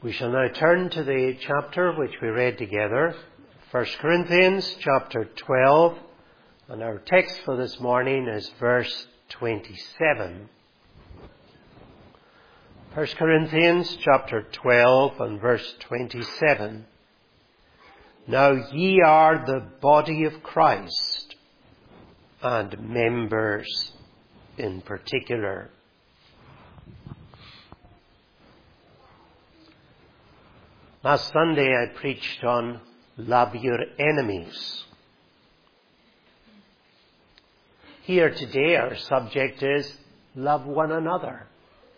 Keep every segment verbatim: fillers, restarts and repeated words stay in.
We shall now turn to the chapter which we read together, First Corinthians chapter twelve, and our text for this morning is verse twenty-seven. First Corinthians chapter twelve and verse twenty-seven. Now ye are the body of Christ, and members in particular. Last Sunday I preached on love your enemies. Here today our subject is love one another.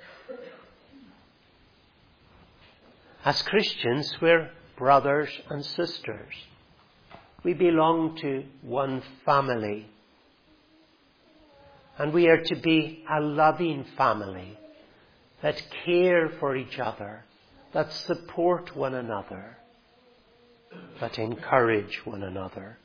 As Christians, we're brothers and sisters. We belong to one family. And we are to be a loving family that care for each other, that support one another, that encourage one another.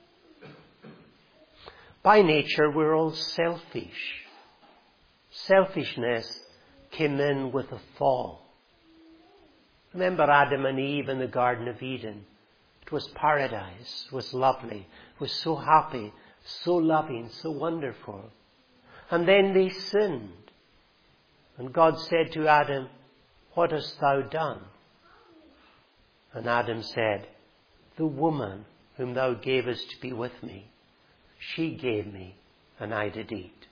By nature, we're all selfish. Selfishness came in with the fall. Remember Adam and Eve in the Garden of Eden. It was paradise. It was lovely. It was so happy, so loving, so wonderful. And then they sinned. And God said to Adam, "What hast thou done?" And Adam said, "The woman whom thou gavest to be with me, she gave me, and I did eat."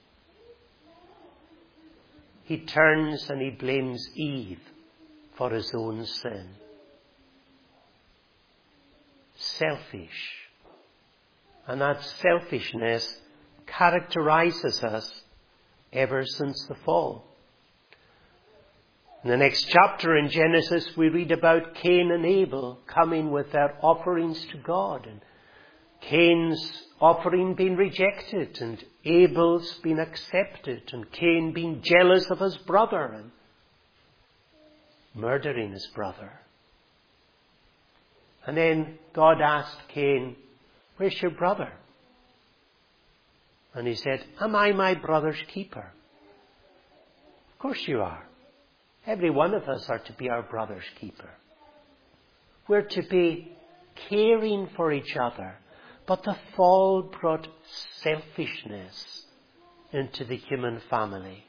He turns and he blames Eve for his own sin. Selfish. And that selfishness characterizes us ever since the fall. In the next chapter in Genesis, we read about Cain and Abel coming with their offerings to God. And Cain's offering being rejected and Abel's being accepted. And Cain being jealous of his brother and murdering his brother. And then God asked Cain, "Where's your brother?" And he said, "Am I my brother's keeper?" Of course you are. Every one of us are to be our brother's keeper. We're to be caring for each other. But the fall brought selfishness into the human family.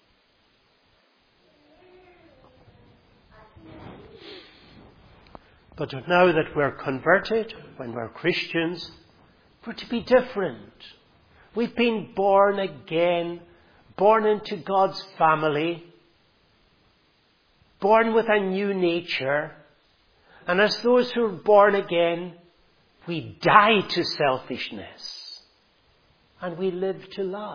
But now that we're converted, when we're Christians, we're to be different. We've been born again, born into God's family, born with a new nature. And as those who are born again, we die to selfishness and we live to love.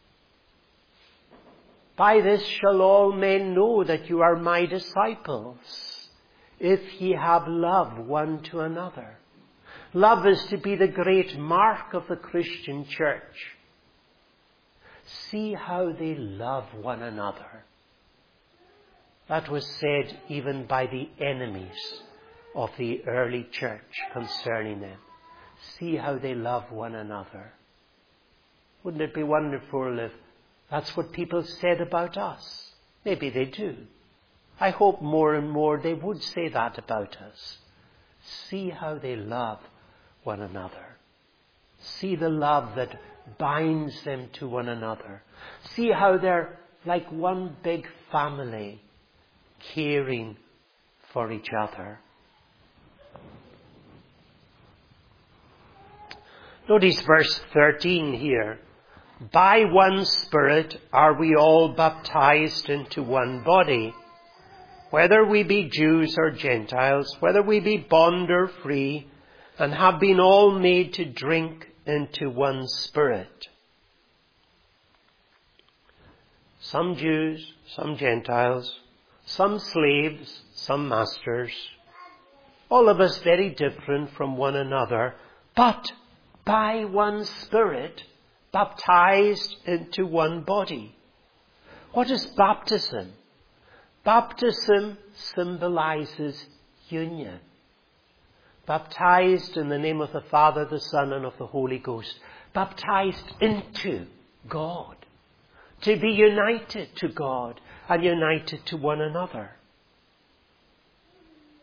By this shall all men know that you are my disciples, if ye have love one to another. Love is to be the great mark of the Christian church. See how they love one another. That was said even by the enemies of the early church concerning them. See how they love one another. Wouldn't it be wonderful if that's what people said about us? Maybe they do. I hope more and more they would say that about us. See how they love one another. See the love that binds them to one another. See how they're like one big family, caring for each other. Notice verse thirteen here. By one Spirit are we all baptized into one body, whether we be Jews or Gentiles, whether we be bond or free, and have been all made to drink into one Spirit. Some Jews, some Gentiles, some slaves, some masters, all of us very different from one another, but by one Spirit, baptized into one body. What is baptism? Baptism symbolizes union. Baptized in the name of the Father, the Son, and of the Holy Ghost. Baptized into God. To be united to God and united to one another.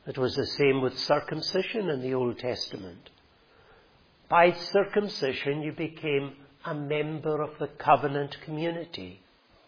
It was the same with circumcision in the Old Testament. By circumcision, you became a member of the covenant community,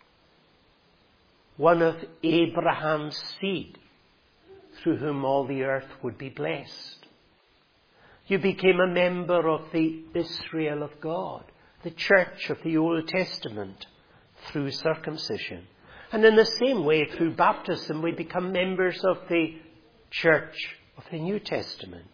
one of Abraham's seed, through whom all the earth would be blessed. You became a member of the Israel of God, the church of the Old Testament, through circumcision. And in the same way, through baptism, we become members of the church of the New Testament.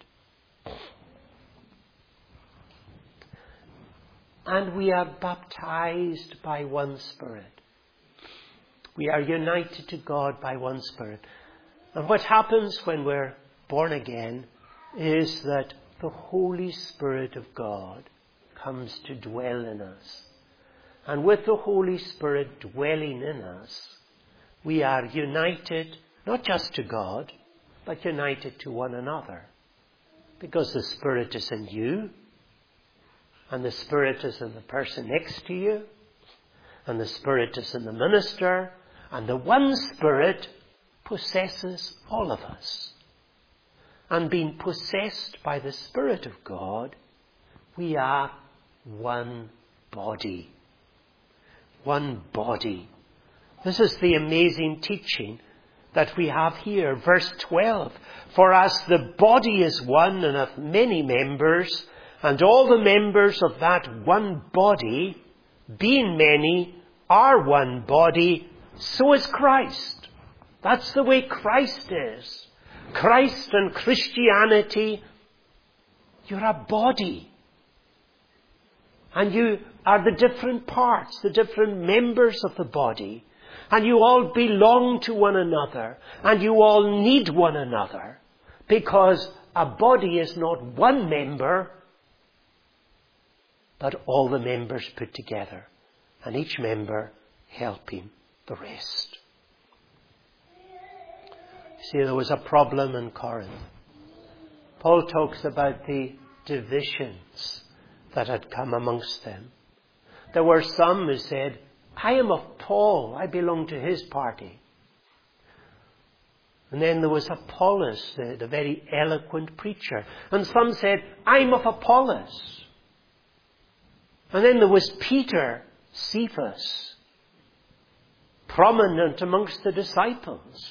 And we are baptized by one Spirit. We are united to God by one Spirit. And what happens when we're born again is that the Holy Spirit of God comes to dwell in us. And with the Holy Spirit dwelling in us, we are united not just to God, but united to one another. Because the Spirit is in you, and the Spirit is in the person next to you, and the Spirit is in the minister, and the one Spirit possesses all of us. And being possessed by the Spirit of God, we are one body. One body. This is the amazing teaching that we have here. Verse twelve. For as the body is one and of many members, and all the members of that one body, being many, are one body, so is Christ. That's the way Christ is. Christ and Christianity, you're a body. And you are the different parts, the different members of the body. And you all belong to one another. And you all need one another. Because a body is not one member, but all the members put together. And each member helping the rest. See, there was a problem in Corinth. Paul talks about the divisions that had come amongst them. There were some who said, I am of Paul, I belong to his party. And then there was Apollos, the, the very eloquent preacher. And some said, I'm of Apollos. And then there was Peter, Cephas, prominent amongst the disciples.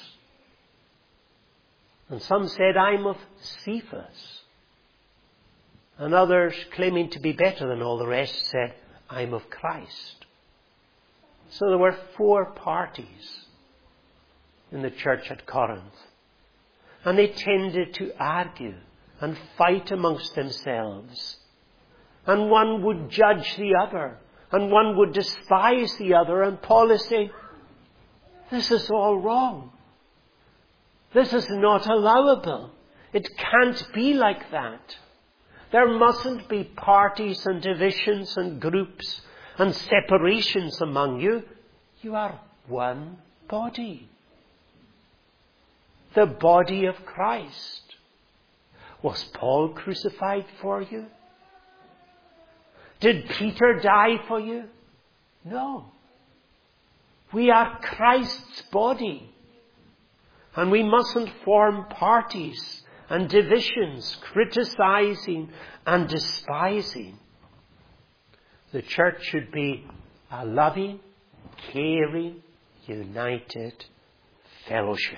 And some said, I'm of Cephas. And others, claiming to be better than all the rest, said, I'm of Christ. So there were four parties in the church at Corinth. And they tended to argue and fight amongst themselves. And one would judge the other. And one would despise the other. And Paul is saying, this is all wrong. This is not allowable. It can't be like that. There mustn't be parties and divisions and groups and separations among you. You are one body. The body of Christ. Was Paul crucified for you? Did Peter die for you? No. We are Christ's body. And we mustn't form parties and divisions, criticizing and despising. The church should be a loving, caring, united fellowship.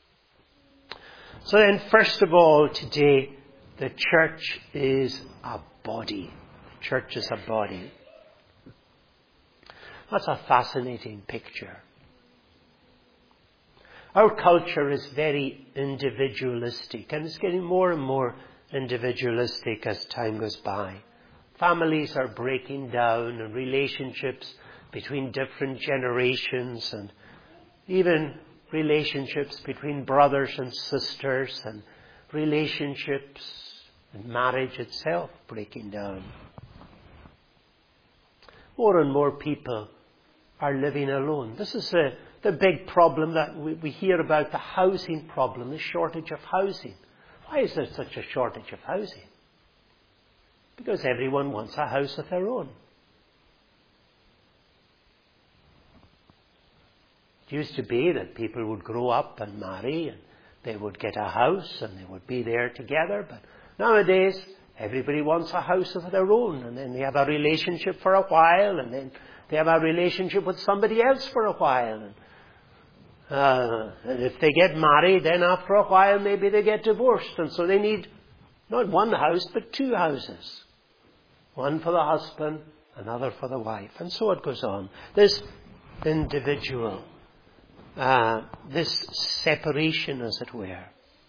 So then, first of all, today, the church is a body. The church is a body. That's a fascinating picture. Our culture is very individualistic, and it's getting more and more individualistic as time goes by. Families are breaking down, and relationships between different generations, and even relationships between brothers and sisters, and relationships and marriage itself breaking down. More and more people are living alone. This is a The big problem that we, we hear about, the housing problem, the shortage of housing. Why is there such a shortage of housing? Because everyone wants a house of their own. It used to be that people would grow up and marry and they would get a house and they would be there together. But nowadays, everybody wants a house of their own, and then they have a relationship for a while, and then they have a relationship with somebody else for a while. And, uh, and if they get married, then after a while maybe they get divorced. And so they need not one house, but two houses. One for the husband, another for the wife. And so it goes on. This individual, uh, this separation, as it were.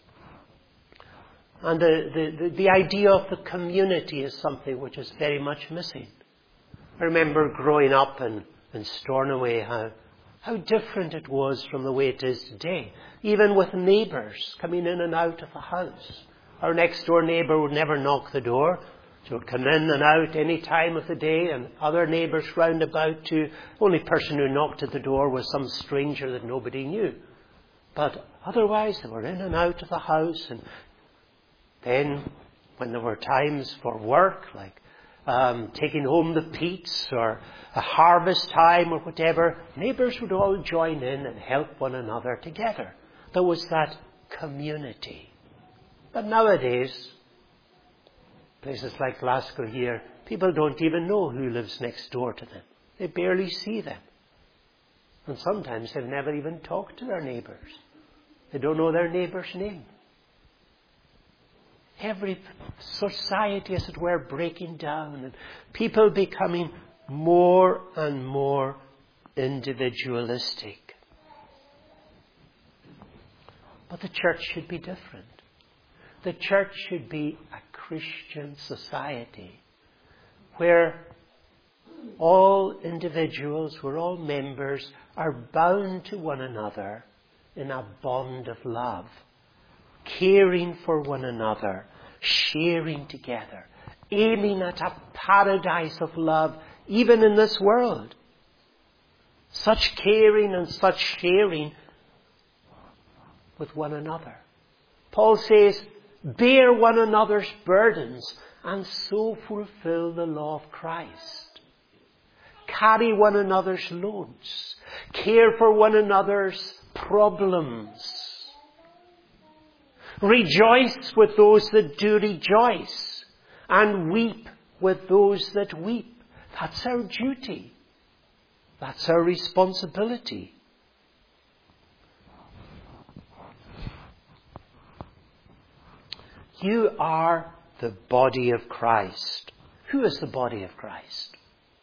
And the, the, the, the idea of the community is something which is very much missing. I remember growing up in, in Stornoway, how, how different it was from the way it is today. Even with neighbours coming in and out of the house. Our next door neighbour would never knock the door. She would come in and out any time of the day, and other neighbours round about too. The only person who knocked at the door was some stranger that nobody knew. But otherwise they were in and out of the house. And then when there were times for work, like um, taking home the peats or a harvest time or whatever, neighbours would all join in and help one another together. There was that community. But nowadays, places like Glasgow here, people don't even know who lives next door to them. They barely see them. And sometimes they've never even talked to their neighbours. They don't know their neighbour's name. Every society, as it were, breaking down, and people becoming more and more individualistic. But the church should be different. The church should be a Christian society where all individuals, where all members are bound to one another in a bond of love, caring for one another, sharing together, aiming at a paradise of love even in this world. Such caring and such sharing with one another. Paul says, bear one another's burdens and so fulfill the law of Christ. Carry one another's loads. Care for one another's problems. Rejoice with those that do rejoice, and weep with those that weep. That's our duty. That's our responsibility. You are the body of Christ. Who is the body of Christ?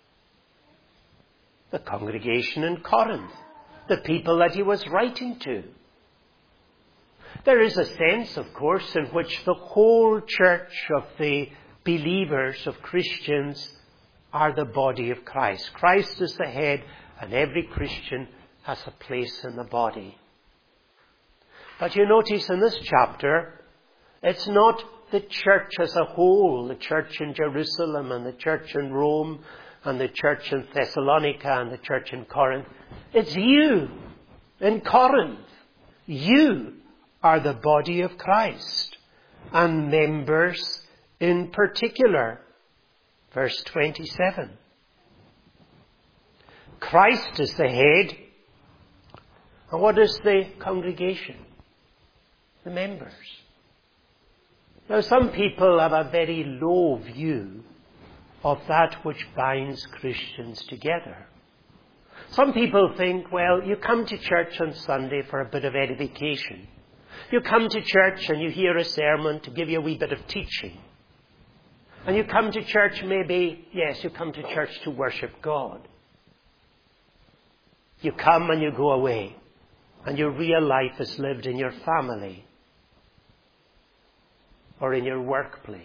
The congregation in Corinth. The people that he was writing to. There is a sense, of course, in which the whole church of the believers, of Christians, are the body of Christ. Christ is the head, and every Christian has a place in the body. But you notice in this chapter, it's not the church as a whole, the church in Jerusalem and the church in Rome and the church in Thessalonica and the church in Corinth. It's you in Corinth. You are the body of Christ, and members in particular. Verse twenty-seven. Christ is the head. And what is the congregation? The members. Now, some people have a very low view of that which binds Christians together. Some people think, well, you come to church on Sunday for a bit of edification. You come to church and you hear a sermon to give you a wee bit of teaching. And you come to church maybe, yes, you come to church to worship God. You come and you go away. And your real life is lived in your family. Or in your workplace.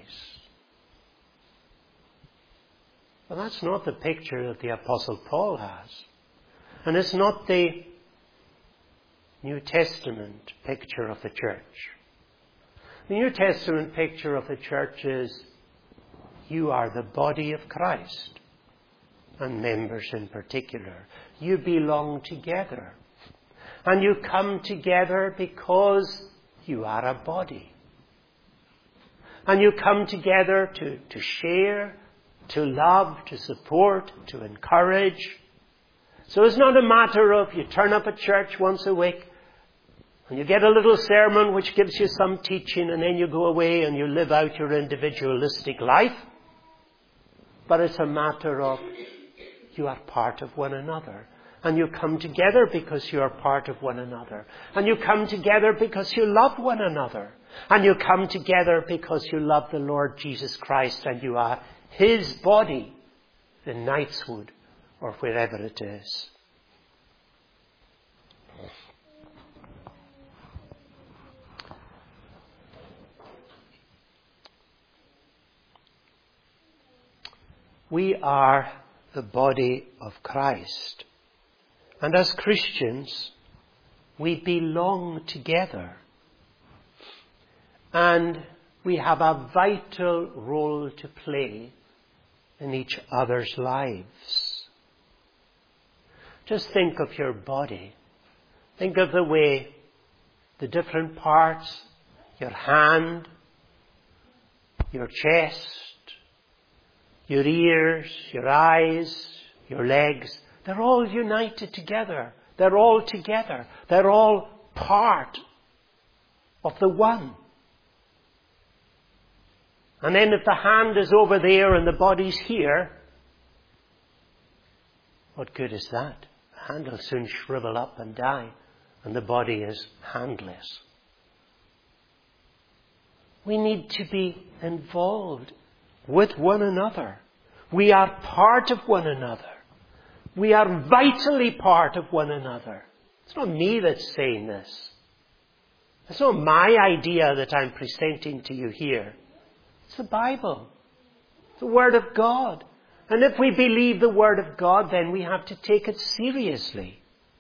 Well, that's not the picture that the Apostle Paul has. And it's not the New Testament picture of the church. The New Testament picture of the church is you are the body of Christ, and members in particular. You belong together. And you come together because you are a body. And you come together to, to share, to love, to support, to encourage. So it's not a matter of you turn up at church once a week And you get a little sermon which gives you some teaching, and then you go away and you live out your individualistic life. But it's a matter of you are part of one another. And you come together because you are part of one another. And you come together because you love one another. And you come together because you love the Lord Jesus Christ and you are His body in Knightswood or wherever it is. We are the body of Christ. And as Christians, we belong together. And we have a vital role to play in each other's lives. Just think of your body. Think of the way the different parts, your hand, your chest, your ears, your eyes, your legs, they're all united together. They're all together. They're all part of the one. And then if the hand is over there and the body's here, what good is that? The hand will soon shrivel up and die, and the body is handless. We need to be involved with one another. We are part of one another. We are vitally part of one another. It's not me that's saying this. It's not my idea that I'm presenting to you here. It's the Bible. It's the Word of God. And if we believe the Word of God, then we have to take it seriously.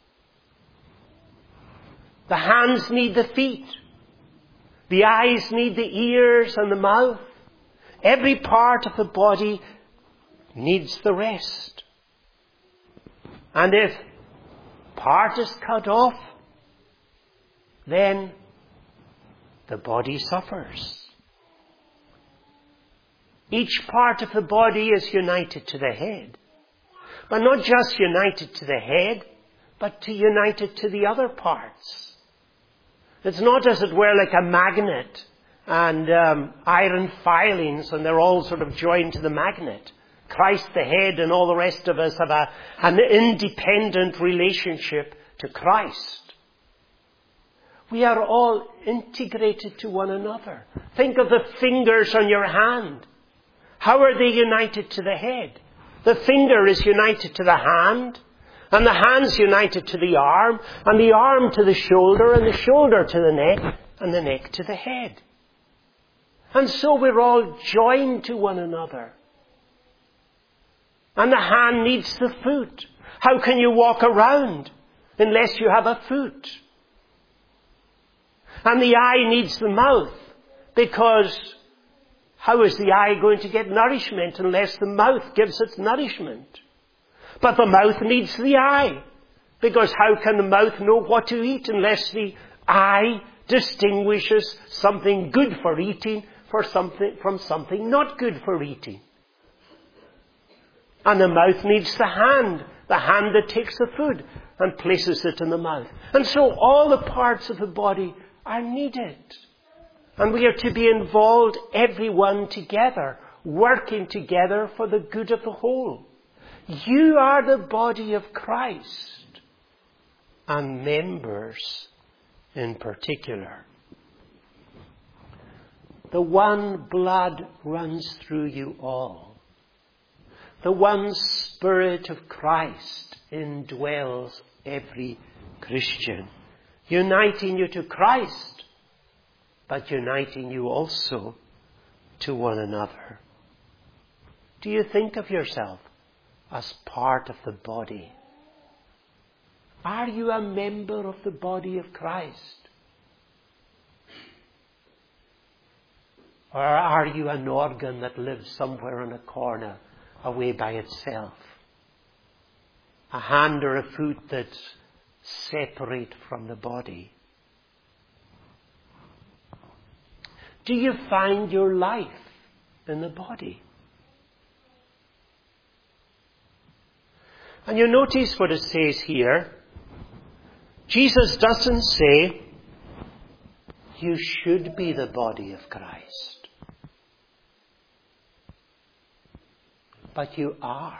The hands need the feet. The eyes need the ears and the mouth. Every part of the body needs the rest. And if part is cut off, then the body suffers. Each part of the body is united to the head. But not just united to the head, but to united to the other parts. It's not, as it were, like a magnet and um, iron filings, and they're all sort of joined to the magnet. Christ the head and all the rest of us have a, an independent relationship to Christ. We are all integrated to one another. Think of the fingers on your hand. How are they united to the head? The finger is united to the hand, and the hand's united to the arm, and the arm to the shoulder, and the shoulder to the neck, and the neck to the head. And so we're all joined to one another. And the hand needs the foot. How can you walk around unless you have a foot? And the eye needs the mouth, because how is the eye going to get nourishment unless the mouth gives it nourishment? But the mouth needs the eye, because how can the mouth know what to eat unless the eye distinguishes something good for eating for something from something not good for eating? And the mouth needs the hand, the hand that takes the food and places it in the mouth. And so all the parts of the body are needed. And we are to be involved, everyone together, working together for the good of the whole. You are the body of Christ, and members in particular. The one blood runs through you all. The one Spirit of Christ indwells every Christian, uniting you to Christ, but uniting you also to one another. Do you think of yourself as part of the body? Are you a member of the body of Christ? Or are you an organ that lives somewhere in a corner away by itself? A hand or a foot that's separate from the body? Do you find your life in the body? And you notice what it says here. Jesus doesn't say, You should be the body of Christ. But you are.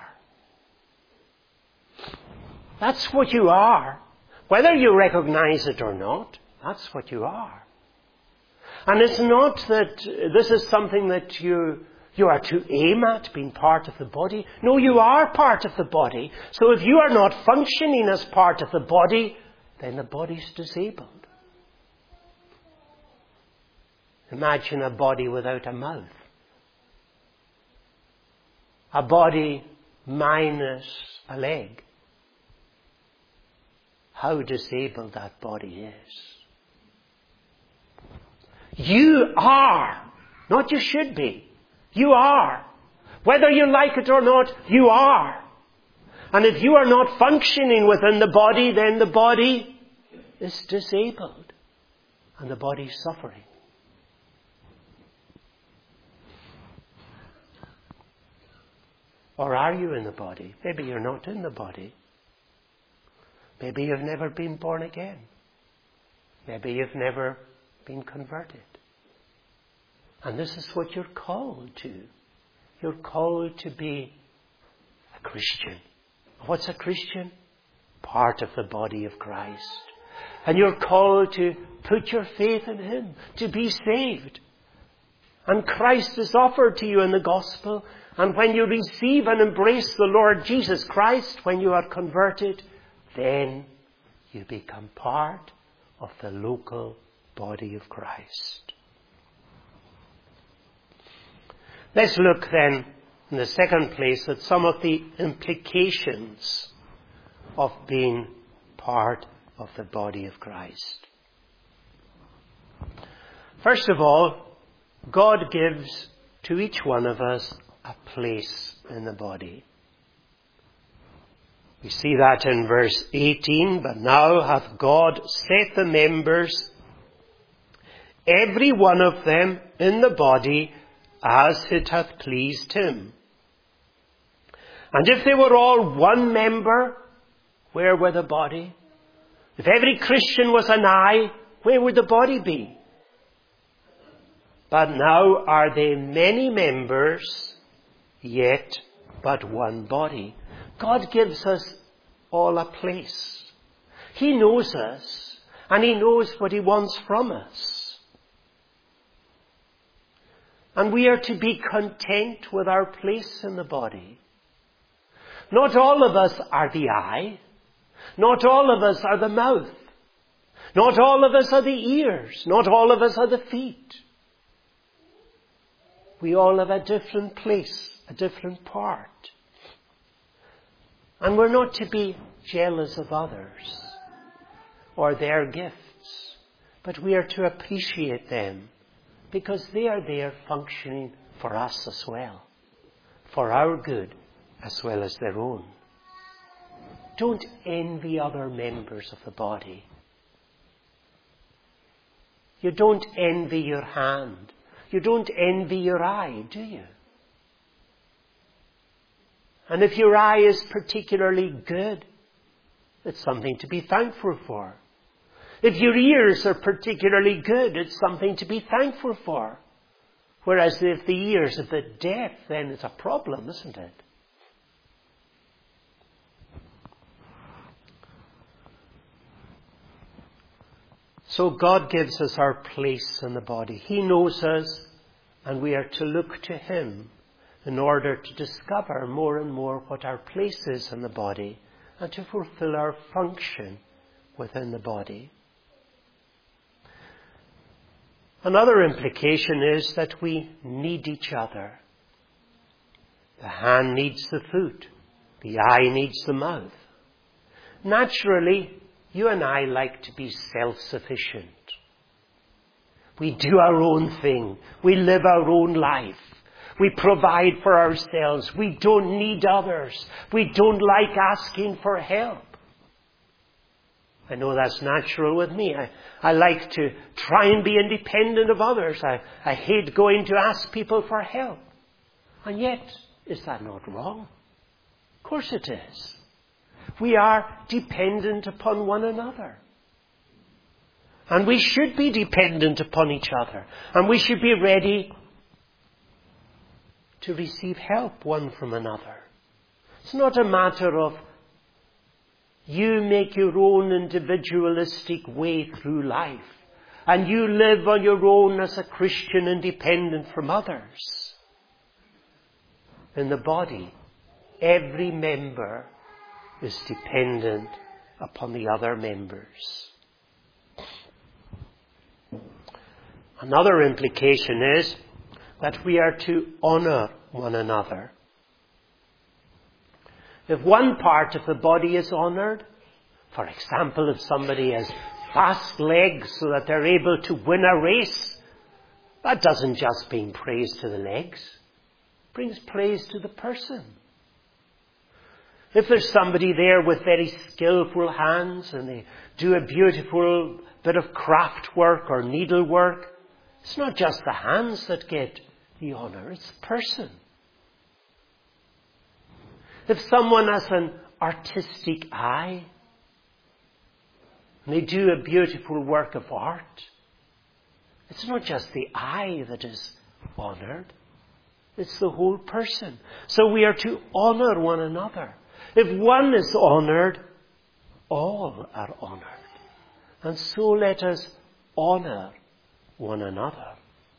That's what you are. Whether you recognize it or not, that's what you are. And it's not that this is something that you, you are to aim at, being part of the body. No, you are part of the body. So if you are not functioning as part of the body, then the body's disabled. Imagine a body without a mouth. A body minus a leg. How disabled that body is. You are. Not you should be. You are. Whether you like it or not, you are. And if you are not functioning within the body, then the body is disabled. And the body is suffering. Or are you in the body? Maybe you're not in the body. Maybe you've never been born again. Maybe you've never been converted. And this is what you're called to. You're called to be a Christian. What's a Christian? Part of the body of Christ. And you're called to put your faith in Him, to be saved. And Christ is offered to you in the gospel. And when you receive and embrace the Lord Jesus Christ, when you are converted, then you become part of the local body of Christ. Let's look then, in the second place, at some of the implications of being part of the body of Christ. First of all, God gives to each one of us a place in the body. We see that in verse eighteen. But now hath God set the members, every one of them, in the body, as it hath pleased Him. And if they were all one member, where were the body? If every Christian was an eye, where would the body be? But now are they many members, yet but one body. God gives us all a place. He knows us, and He knows what He wants from us. And we are to be content with our place in the body. Not all of us are the eye. Not all of us are the mouth. Not all of us are the ears. Not all of us are the feet. We all have a different place, a different part. And we're not to be jealous of others or their gifts, but we are to appreciate them because they are there functioning for us as well, for our good as well as their own. Don't envy other members of the body. You don't envy your hand. You don't envy your eye, do you? And if your eye is particularly good, it's something to be thankful for. If your ears are particularly good, it's something to be thankful for. Whereas if the ears are a bit deaf, then it's a problem, isn't it? So God gives us our place in the body. He knows us, and we are to look to Him in order to discover more and more what our place is in the body and to fulfill our function within the body. Another implication is that we need each other. The hand needs the foot. The eye needs the mouth. Naturally, you and I like to be self-sufficient. We do our own thing. We live our own life. We provide for ourselves. We don't need others. We don't like asking for help. I know that's natural with me. I, I like to try and be independent of others. I, I hate going to ask people for help. And yet, is that not wrong? Of course it is. We are dependent upon one another. And we should be dependent upon each other. And we should be ready to receive help one from another. It's not a matter of you make your own individualistic way through life. And you live on your own as a Christian independent from others. In the body, every member is dependent upon the other members. Another implication is that we are to honour one another. If one part of the body is honoured, for example, if somebody has fast legs so that they're able to win a race, that doesn't just bring praise to the legs, it brings praise to the person. If there's somebody there with very skillful hands and they do a beautiful bit of craft work or needlework, it's not just the hands that get the honour, it's the person. If someone has an artistic eye, and they do a beautiful work of art, it's not just the eye that is honoured, it's the whole person. So we are to honour one another. If one is honoured, all are honoured. And so let us honour one another.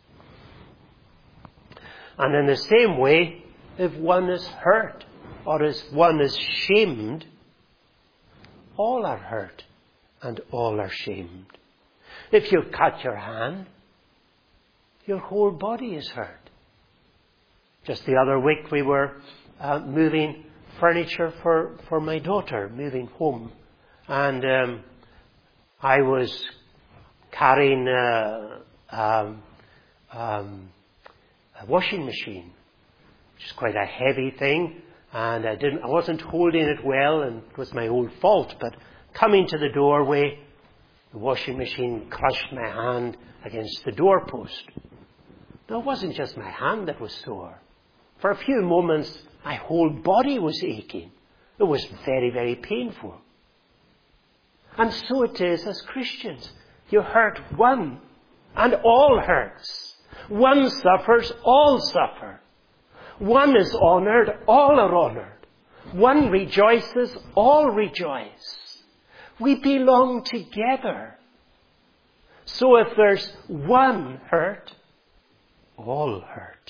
And in the same way, if one is hurt or if one is shamed, all are hurt and all are shamed. If you cut your hand, your whole body is hurt. Just the other week we were uh, moving furniture for, for my daughter, moving home. And um, I was carrying a, um, um, a washing machine, which is quite a heavy thing. And I didn't, I wasn't holding it well, and it was my own fault. But coming to the doorway, the washing machine crushed my hand against the doorpost. Now, it wasn't just my hand that was sore. For a few moments, my whole body was aching. It was very, very painful. And so it is as Christians. You hurt one, and all hurts. One suffers, all suffer. One is honoured, all are honoured. One rejoices, all rejoice. We belong together. So if there's one hurt, all hurt.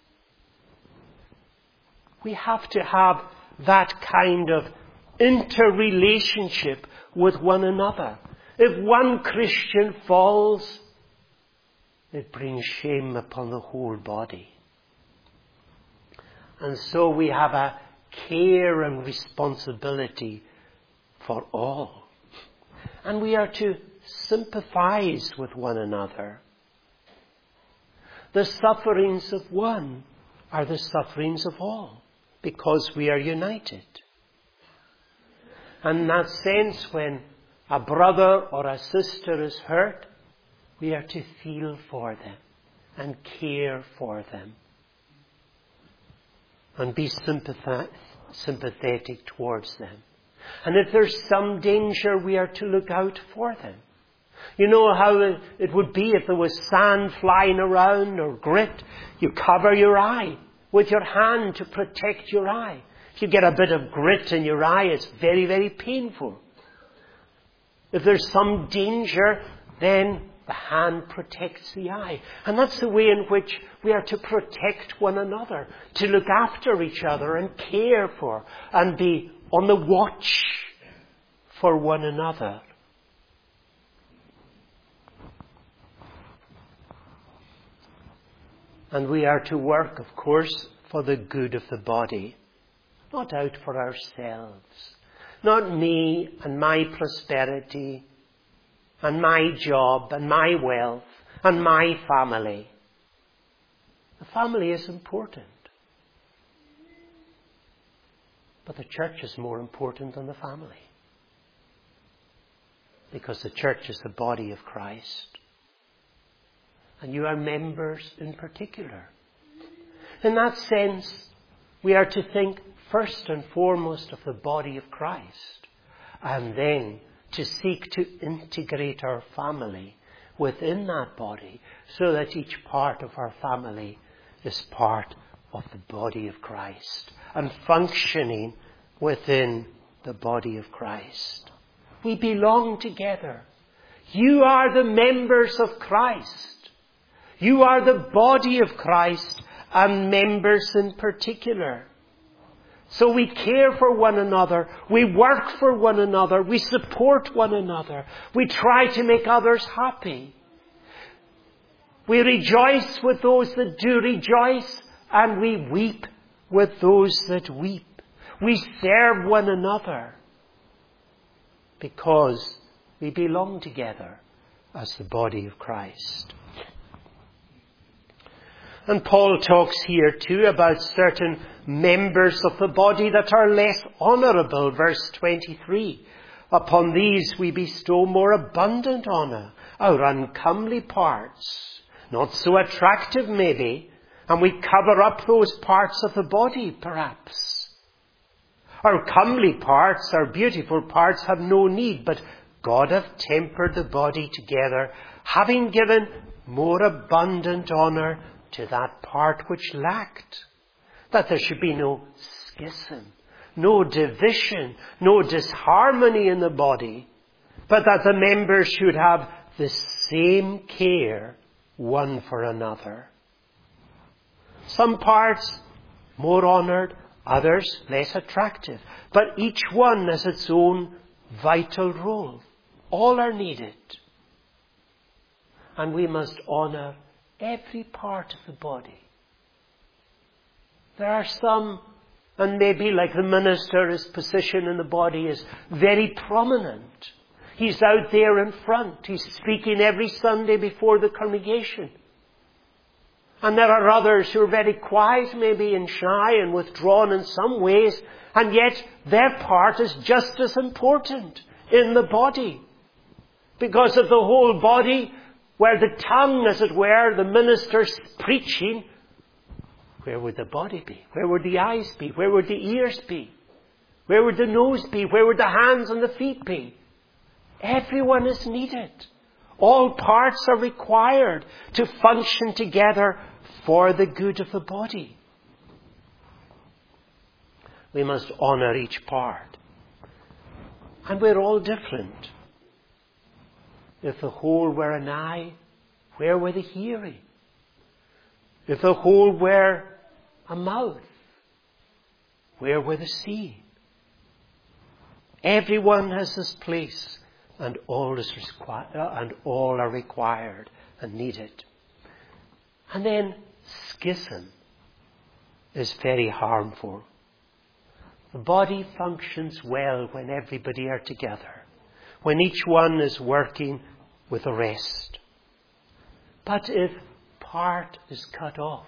We have to have that kind of interrelationship with one another. If one Christian falls, it brings shame upon the whole body. And so we have a care and responsibility for all. And we are to sympathize with one another. The sufferings of one are the sufferings of all, because we are united. And in that sense, when a brother or a sister is hurt, we are to feel for them and care for them and be sympathetic towards them. And if there's some danger, we are to look out for them. You know how it would be if there was sand flying around or grit. You cover your eye with your hand to protect your eye. If you get a bit of grit in your eye, it's very, very painful. If there's some danger, then the hand protects the eye. And that's the way in which we are to protect one another, to look after each other and care for and be on the watch for one another. And we are to work, of course, for the good of the body, not out for ourselves. Not me and my prosperity and my job and my wealth and my family. The family is important. But the church is more important than the family. Because the church is the body of Christ. And you are members in particular. In that sense, we are to think first and foremost of the body of Christ. And then to seek to integrate our family within that body so that each part of our family is part of the body of Christ and functioning within the body of Christ. We belong together. You are the members of Christ. You are the body of Christ and members in particular. So we care for one another. We work for one another. We support one another. We try to make others happy. We rejoice with those that do rejoice, and we weep with those that weep. We serve one another because we belong together as the body of Christ. And Paul talks here too about certain members of the body that are less honourable. Verse twenty-three. Upon these we bestow more abundant honour, our uncomely parts, not so attractive maybe, and we cover up those parts of the body perhaps. Our comely parts, our beautiful parts have no need, but God hath tempered the body together, having given more abundant honour to that part which lacked, that there should be no schism, no division, no disharmony in the body, but that the members should have the same care one for another. Some parts more honoured, others less attractive, but each one has its own vital role. All are needed. And we must honour every part of the body. There are some, and maybe like the minister, his position in the body is very prominent. He's out there in front. He's speaking every Sunday before the congregation. And there are others who are very quiet, maybe, and shy and withdrawn in some ways, and yet their part is just as important in the body. Because of the whole body, where the tongue, as it were, the minister's preaching, where would the body be? Where would the eyes be? Where would the ears be? Where would the nose be? Where would the hands and the feet be? Everyone is needed. All parts are required to function together for the good of the body. We must honour each part. And we're all different. If the whole were an eye, where were the hearing? If the whole were a mouth, where were the seeing? Everyone has his place, and all is required, and all are required and needed. And then schism is very harmful. The body functions well when everybody are together, when each one is working with the rest. But if part is cut off,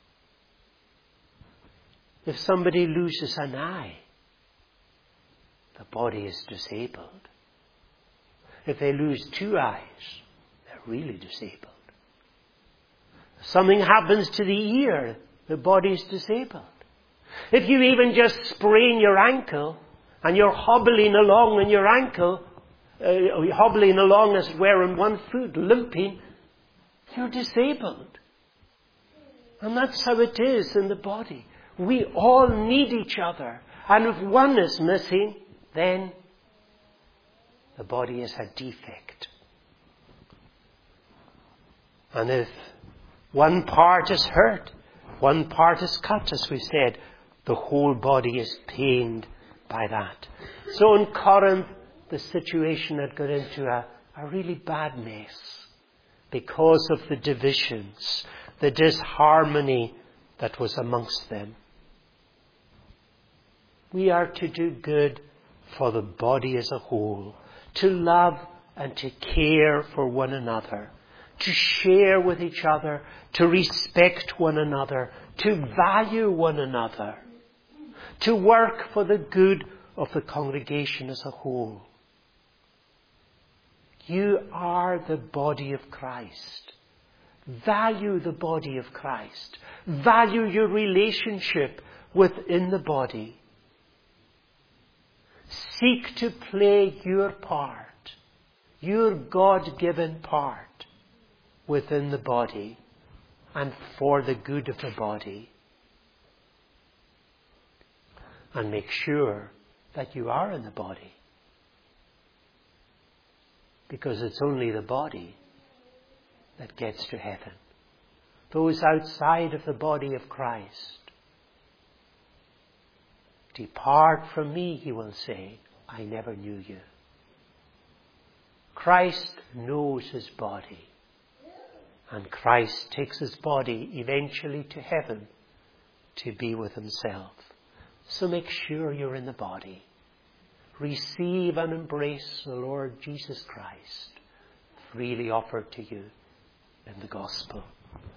if somebody loses an eye, the body is disabled. If they lose two eyes, they're really disabled. If something happens to the ear, the body is disabled. If you even just sprain your ankle and you're hobbling along on your ankle, uh, hobbling along as it were on one foot, limping, you're disabled. And that's how it is in the body. We all need each other. And if one is missing, then the body is a defect. And if one part is hurt, one part is cut, as we said, the whole body is pained by that. So in Corinth, the situation had got into a, a really bad mess because of the divisions, the disharmony that was amongst them. We are to do good for the body as a whole, to love and to care for one another, to share with each other, to respect one another, to value one another, to work for the good of the congregation as a whole. You are the body of Christ. Value the body of Christ. Value your relationship within the body. Seek to play your part your God-given part within the body and for the good of the body. And make sure that you are in the body. Because it's only the body that gets to heaven. Those outside of the body of Christ, depart from me, he will say, I never knew you. Christ knows his body. And Christ takes his body eventually to heaven to be with himself. So make sure you're in the body. Receive and embrace the Lord Jesus Christ, freely offered to you in the gospel.